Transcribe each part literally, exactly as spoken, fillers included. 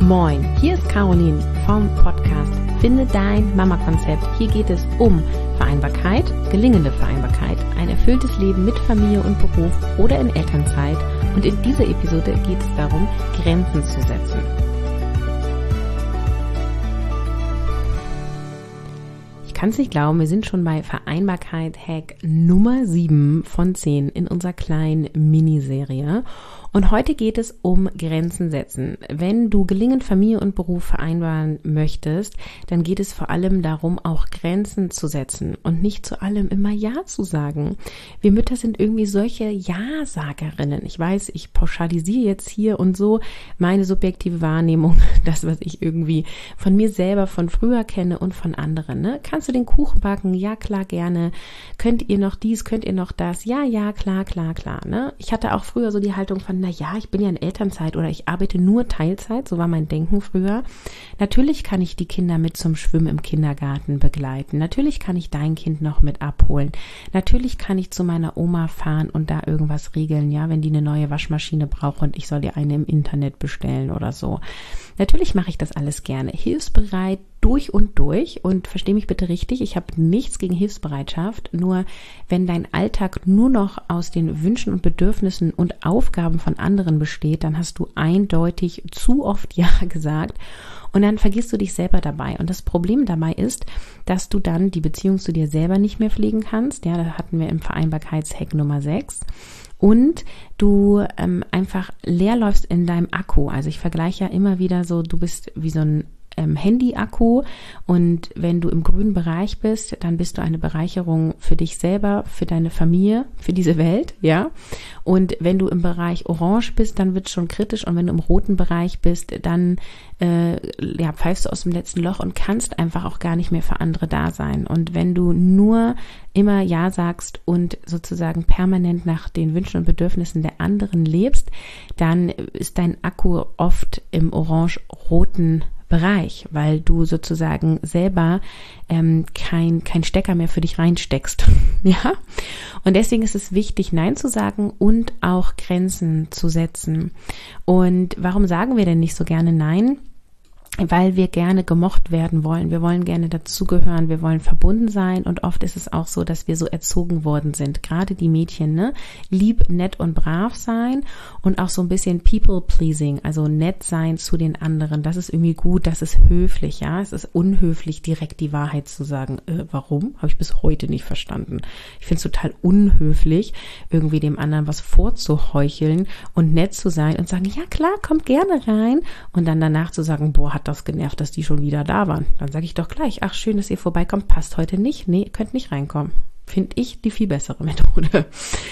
Moin, hier ist Caroline vom Podcast Finde dein Mama-Konzept. Hier geht es um Vereinbarkeit, gelingende Vereinbarkeit, ein erfülltes Leben mit Familie und Beruf oder in Elternzeit. Und in dieser Episode geht es darum, Grenzen zu setzen. Ich kann es nicht glauben, wir sind schon bei Vereinbarkeit-Hack Nummer sieben von zehn in unserer kleinen Miniserie. Und heute geht es um Grenzen setzen. Wenn du gelingend Familie und Beruf vereinbaren möchtest, dann geht es vor allem darum, auch Grenzen zu setzen und nicht zu allem immer Ja zu sagen. Wir Mütter sind irgendwie solche Ja-Sagerinnen. Ich weiß, ich pauschalisiere jetzt hier und so meine subjektive Wahrnehmung, das, was ich irgendwie von mir selber von früher kenne und von anderen. Ne? Kannst du den Kuchen backen? Ja, klar, gerne. Könnt ihr noch dies? Könnt ihr noch das? Ja, ja, klar, klar, klar. Ne? Ich hatte auch früher so die Haltung von, na ja, ich bin ja in Elternzeit oder ich arbeite nur Teilzeit, so war mein Denken früher. Natürlich kann ich die Kinder mit zum Schwimmen im Kindergarten begleiten. Natürlich kann ich dein Kind noch mit abholen. Natürlich kann ich zu meiner Oma fahren und da irgendwas regeln, ja, wenn die eine neue Waschmaschine braucht und ich soll ihr eine im Internet bestellen oder so. Natürlich mache ich das alles gerne. Hilfsbereit durch und durch und versteh mich bitte richtig, ich habe nichts gegen Hilfsbereitschaft, nur wenn dein Alltag nur noch aus den Wünschen und Bedürfnissen und Aufgaben von anderen besteht, dann hast du eindeutig zu oft Ja gesagt und dann vergisst du dich selber dabei. Und das Problem dabei ist, dass du dann die Beziehung zu dir selber nicht mehr pflegen kannst. Ja, da hatten wir im Vereinbarkeitshack Nummer sechs. Und du ähm, einfach leer läufst in deinem Akku. Also ich vergleiche ja immer wieder so, du bist wie so ein ähm, Handy-Akku und wenn du im grünen Bereich bist, dann bist du eine Bereicherung für dich selber, für deine Familie, für diese Welt, ja. Und wenn du im Bereich Orange bist, dann wird es schon kritisch und wenn du im roten Bereich bist, dann äh, ja, pfeifst du aus dem letzten Loch und kannst einfach auch gar nicht mehr für andere da sein. Und wenn du nur immer Ja sagst und sozusagen permanent nach den Wünschen und Bedürfnissen der anderen lebst, dann ist dein Akku oft im orange-roten Bereich, weil du sozusagen selber ähm, kein kein Stecker mehr für dich reinsteckst, ja. Und deswegen ist es wichtig, Nein zu sagen und auch Grenzen zu setzen. Und warum sagen wir denn nicht so gerne Nein? Weil wir gerne gemocht werden wollen. Wir wollen gerne dazugehören, wir wollen verbunden sein und oft ist es auch so, dass wir so erzogen worden sind. Gerade die Mädchen, ne? Lieb, nett und brav sein und auch so ein bisschen people-pleasing, also nett sein zu den anderen. Das ist irgendwie gut, das ist höflich, ja. Es ist unhöflich, direkt die Wahrheit zu sagen. Äh, warum? Habe ich bis heute nicht verstanden. Ich finde es total unhöflich, irgendwie dem anderen was vorzuheucheln und nett zu sein und sagen, ja klar, kommt gerne rein und dann danach zu sagen, boah, hat das genervt, dass die schon wieder da waren. Dann sage ich doch gleich, ach schön, dass ihr vorbeikommt, passt heute nicht. Nee, ihr könnt nicht reinkommen. Finde ich die viel bessere Methode.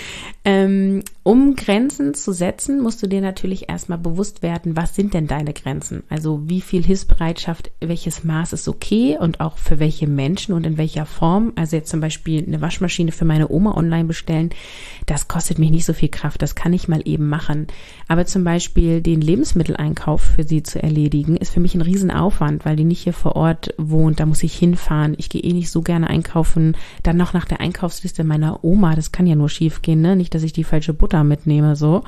Ähm, um Grenzen zu setzen, musst du dir natürlich erstmal bewusst werden, was sind denn deine Grenzen? Also wie viel Hilfsbereitschaft, welches Maß ist okay und auch für welche Menschen und in welcher Form. Also jetzt zum Beispiel eine Waschmaschine für meine Oma online bestellen, das kostet mich nicht so viel Kraft, das kann ich mal eben machen. Aber zum Beispiel den Lebensmitteleinkauf für sie zu erledigen, ist für mich ein Riesenaufwand, weil die nicht hier vor Ort wohnt, da muss ich hinfahren. Ich gehe eh nicht so gerne einkaufen, dann noch nach der Einkaufsliste meiner Oma, das kann ja nur schief gehen, ne? Nicht, dass ich die falsche Butter mitnehme, so.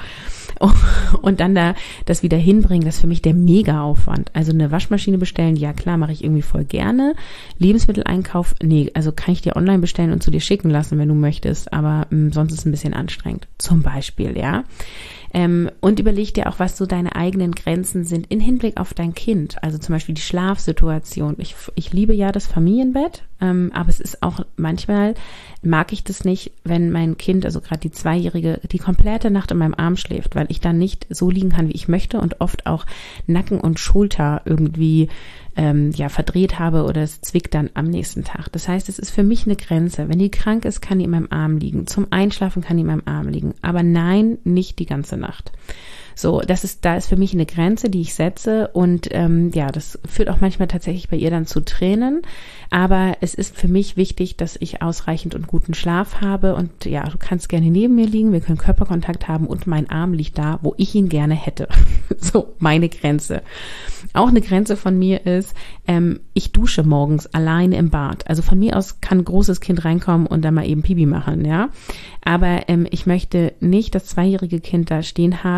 Und dann da das wieder hinbringen, das ist für mich der Mega-Aufwand. Also eine Waschmaschine bestellen, ja klar, mache ich irgendwie voll gerne. Lebensmitteleinkauf, nee, also kann ich dir online bestellen und zu dir schicken lassen, wenn du möchtest, aber mh, sonst ist es ein bisschen anstrengend. Zum Beispiel, ja. Ähm, und überleg dir auch, was so deine eigenen Grenzen sind in Hinblick auf dein Kind. Also zum Beispiel die Schlafsituation. Ich, ich liebe ja das Familienbett, ähm, aber es ist auch manchmal, mag ich das nicht, wenn mein Kind, also gerade die Zweijährige, die komplette Nacht in meinem Arm schläft, weil ich dann nicht so liegen kann, wie ich möchte und oft auch Nacken und Schulter irgendwie ähm, ja verdreht habe oder es zwickt dann am nächsten Tag. Das heißt, es ist für mich eine Grenze. Wenn die krank ist, kann die in meinem Arm liegen. Zum Einschlafen kann die in meinem Arm liegen. Aber nein, nicht die ganze Nacht. So, das ist, da ist für mich eine Grenze, die ich setze und ähm, ja, das führt auch manchmal tatsächlich bei ihr dann zu Tränen, aber es ist für mich wichtig, dass ich ausreichend und guten Schlaf habe und ja, du kannst gerne neben mir liegen, wir können Körperkontakt haben und mein Arm liegt da, wo ich ihn gerne hätte. So, meine Grenze. Auch eine Grenze von mir ist, ähm, ich dusche morgens alleine im Bad. Also von mir aus kann ein großes Kind reinkommen und dann mal eben Pipi machen, ja. Aber ähm, ich möchte nicht das zweijährige Kind da stehen haben,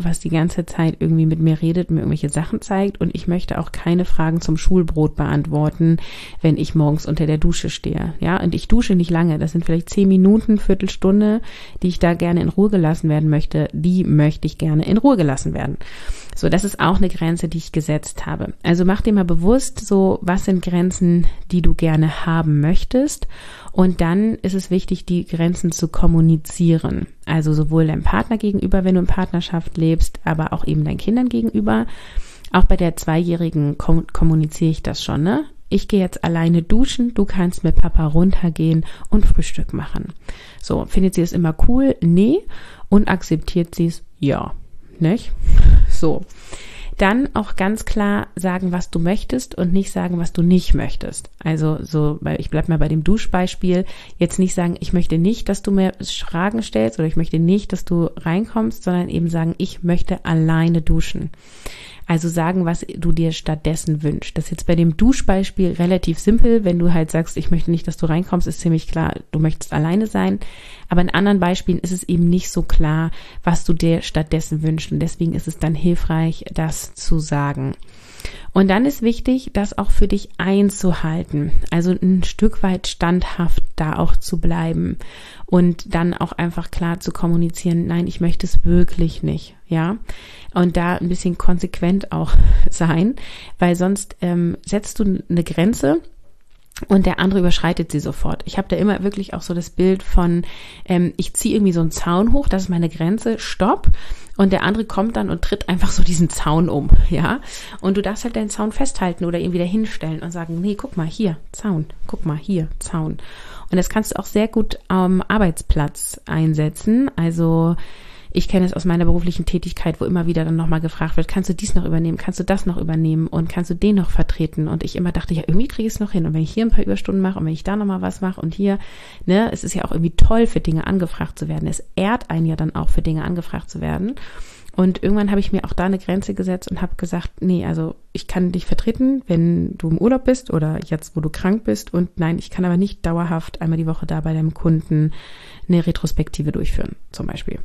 was die ganze Zeit irgendwie mit mir redet, mir irgendwelche Sachen zeigt und ich möchte auch keine Fragen zum Schulbrot beantworten, wenn ich morgens unter der Dusche stehe. Ja, und ich dusche nicht lange, das sind vielleicht zehn Minuten, Viertelstunde, die ich da gerne in Ruhe gelassen werden möchte, die möchte ich gerne in Ruhe gelassen werden. So, das ist auch eine Grenze, die ich gesetzt habe. Also mach dir mal bewusst, so, was sind Grenzen, die du gerne haben möchtest? Und dann ist es wichtig, die Grenzen zu kommunizieren. Also sowohl deinem Partner gegenüber, wenn du in Partnerschaft lebst, aber auch eben deinen Kindern gegenüber. Auch bei der Zweijährigen kom- kommuniziere ich das schon, ne? Ich gehe jetzt alleine duschen, du kannst mit Papa runtergehen und Frühstück machen. So, findet sie es immer cool? Nee. Und akzeptiert sie es? Ja. Nicht? So. Dann auch ganz klar sagen, was du möchtest und nicht sagen, was du nicht möchtest. Also so, weil ich bleib mal bei dem Duschbeispiel, jetzt nicht sagen, ich möchte nicht, dass du mir Fragen stellst oder ich möchte nicht, dass du reinkommst, sondern eben sagen, ich möchte alleine duschen. Also sagen, was du dir stattdessen wünschst. Das ist jetzt bei dem Duschbeispiel relativ simpel. Wenn du halt sagst, ich möchte nicht, dass du reinkommst, ist ziemlich klar, du möchtest alleine sein. Aber in anderen Beispielen ist es eben nicht so klar, was du dir stattdessen wünschst. Und deswegen ist es dann hilfreich, das zu sagen. Und dann ist wichtig, das auch für dich einzuhalten. Also ein Stück weit standhaft da auch zu bleiben und dann auch einfach klar zu kommunizieren, nein, ich möchte es wirklich nicht, ja. Und da ein bisschen konsequent auch sein, weil sonst ähm, setzt du eine Grenze und der andere überschreitet sie sofort. Ich habe da immer wirklich auch so das Bild von, ähm, ich ziehe irgendwie so einen Zaun hoch, das ist meine Grenze, stopp. Und der andere kommt dann und tritt einfach so diesen Zaun um, ja. Und du darfst halt deinen Zaun festhalten oder ihn wieder hinstellen und sagen, nee, guck mal, hier, Zaun, guck mal, hier, Zaun. Und das kannst du auch sehr gut am Arbeitsplatz einsetzen. Also ich kenne es aus meiner beruflichen Tätigkeit, wo immer wieder dann nochmal gefragt wird, kannst du dies noch übernehmen, kannst du das noch übernehmen und kannst du den noch vertreten? Und ich immer dachte, ja, irgendwie kriege ich es noch hin. Und wenn ich hier ein paar Überstunden mache und wenn ich da nochmal was mache und hier, ne, es ist ja auch irgendwie toll, für Dinge angefragt zu werden. Es ehrt einen ja dann auch, für Dinge angefragt zu werden. Und irgendwann habe ich mir auch da eine Grenze gesetzt und habe gesagt, nee, also ich kann dich vertreten, wenn du im Urlaub bist oder jetzt, wo du krank bist. Und nein, ich kann aber nicht dauerhaft einmal die Woche da bei deinem Kunden eine Retrospektive durchführen, zum Beispiel.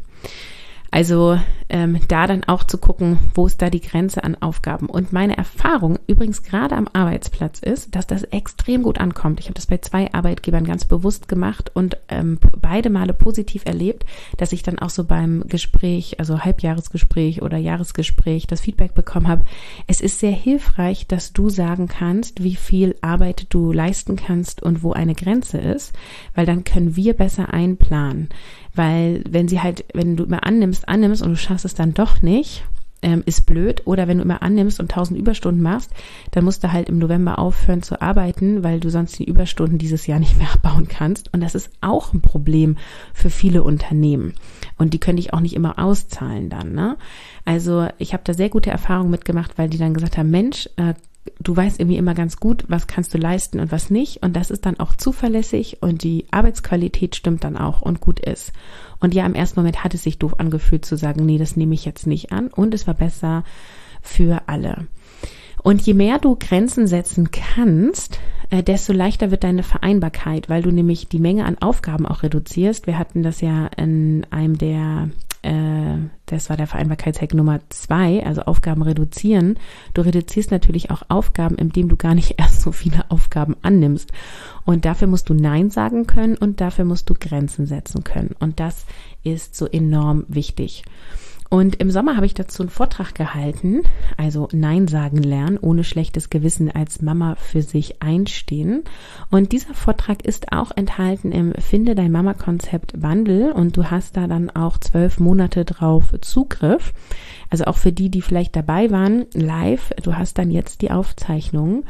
Also ähm, da dann auch zu gucken, wo ist da die Grenze an Aufgaben. Und meine Erfahrung übrigens gerade am Arbeitsplatz ist, dass das extrem gut ankommt. Ich habe das bei zwei Arbeitgebern ganz bewusst gemacht und ähm, beide Male positiv erlebt, dass ich dann auch so beim Gespräch, also Halbjahresgespräch oder Jahresgespräch, das Feedback bekommen habe. Es ist sehr hilfreich, dass du sagen kannst, wie viel Arbeit du leisten kannst und wo eine Grenze ist, weil dann können wir besser einplanen. Weil wenn sie halt, wenn du immer annimmst, annimmst und du schaffst es dann doch nicht, ähm, ist blöd. Oder wenn du immer annimmst und tausend Überstunden machst, dann musst du halt im November aufhören zu arbeiten, weil du sonst die Überstunden dieses Jahr nicht mehr abbauen kannst. Und das ist auch ein Problem für viele Unternehmen. Und die können dich auch nicht immer auszahlen dann, ne? Also ich habe da sehr gute Erfahrungen mitgemacht, weil die dann gesagt haben, Mensch, äh, du weißt irgendwie immer ganz gut, was kannst du leisten und was nicht. Und das ist dann auch zuverlässig und die Arbeitsqualität stimmt dann auch und gut ist. Und ja, im ersten Moment hat es sich doof angefühlt zu sagen, nee, das nehme ich jetzt nicht an. Und es war besser für alle. Und je mehr du Grenzen setzen kannst, äh, desto leichter wird deine Vereinbarkeit, weil du nämlich die Menge an Aufgaben auch reduzierst. Wir hatten das ja in einem der äh, das war der Vereinbarkeitshack Nummer zwei, also Aufgaben reduzieren. Du reduzierst natürlich auch Aufgaben, indem du gar nicht erst so viele Aufgaben annimmst. Und dafür musst du Nein sagen können und dafür musst du Grenzen setzen können. Und das ist so enorm wichtig. Und im Sommer habe ich dazu einen Vortrag gehalten, also Nein sagen lernen, ohne schlechtes Gewissen als Mama für sich einstehen. Und dieser Vortrag ist auch enthalten im Finde dein Mama-Konzept Wandel und du hast da dann auch zwölf Monate drauf Zugriff. Also auch für die, die vielleicht dabei waren, live, du hast dann jetzt die Aufzeichnung.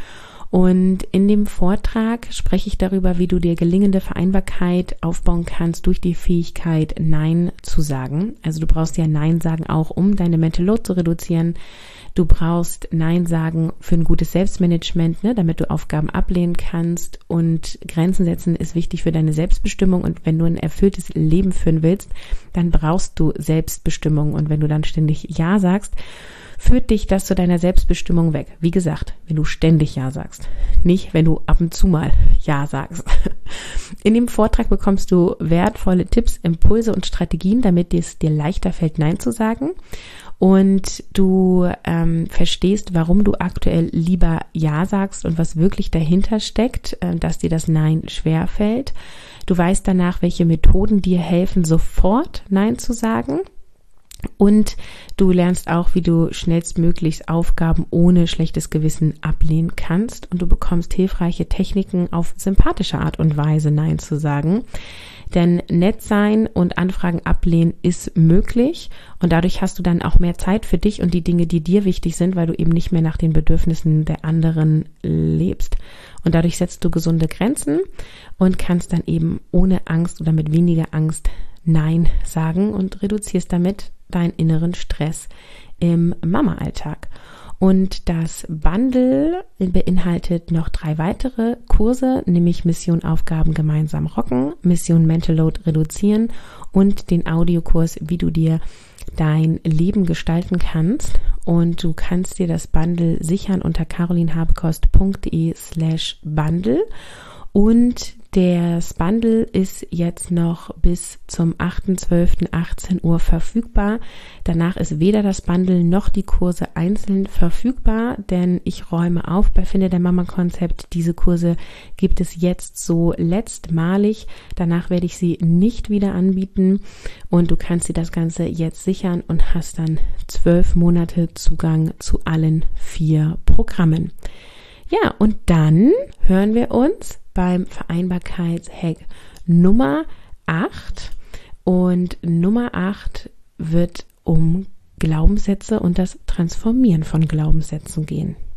Und in dem Vortrag spreche ich darüber, wie du dir gelingende Vereinbarkeit aufbauen kannst durch die Fähigkeit, Nein zu sagen. Also du brauchst ja Nein sagen auch, um deine Mental Load zu reduzieren. Du brauchst Nein sagen für ein gutes Selbstmanagement, ne, damit du Aufgaben ablehnen kannst. Und Grenzen setzen ist wichtig für deine Selbstbestimmung. Und wenn du ein erfülltes Leben führen willst, dann brauchst du Selbstbestimmung. Und wenn du dann ständig Ja sagst, führt dich das zu deiner Selbstbestimmung weg? Wie gesagt, wenn du ständig Ja sagst, nicht wenn du ab und zu mal Ja sagst. In dem Vortrag bekommst du wertvolle Tipps, Impulse und Strategien, damit es dir leichter fällt, Nein zu sagen. Und du ähm, verstehst, warum du aktuell lieber Ja sagst und was wirklich dahinter steckt, äh, dass dir das Nein schwerfällt. Du weißt danach, welche Methoden dir helfen, sofort Nein zu sagen. Und du lernst auch, wie du schnellstmöglichst Aufgaben ohne schlechtes Gewissen ablehnen kannst. Und du bekommst hilfreiche Techniken, auf sympathische Art und Weise Nein zu sagen. Denn nett sein und Anfragen ablehnen ist möglich. Und dadurch hast du dann auch mehr Zeit für dich und die Dinge, die dir wichtig sind, weil du eben nicht mehr nach den Bedürfnissen der anderen lebst. Und dadurch setzt du gesunde Grenzen und kannst dann eben ohne Angst oder mit weniger Angst Nein sagen und reduzierst damit deinen inneren Stress im Mama-Alltag. Und das Bundle beinhaltet noch drei weitere Kurse, nämlich Mission Aufgaben gemeinsam rocken, Mission Mental Load reduzieren und den Audiokurs, wie du dir dein Leben gestalten kannst. Und du kannst dir das Bundle sichern unter carolinhabekost.de slash bundle. Und das Bundle ist jetzt noch bis zum achter zwölfter achtzehn Uhr verfügbar. Danach ist weder das Bundle noch die Kurse einzeln verfügbar, denn ich räume auf bei Finde der Mama Konzept. Diese Kurse gibt es jetzt so letztmalig. Danach werde ich sie nicht wieder anbieten und du kannst dir das Ganze jetzt sichern und hast dann zwölf Monate Zugang zu allen vier Programmen. Ja, und dann hören wir uns beim Vereinbarkeitshack Nummer acht. Und Nummer acht wird um Glaubenssätze und das Transformieren von Glaubenssätzen gehen.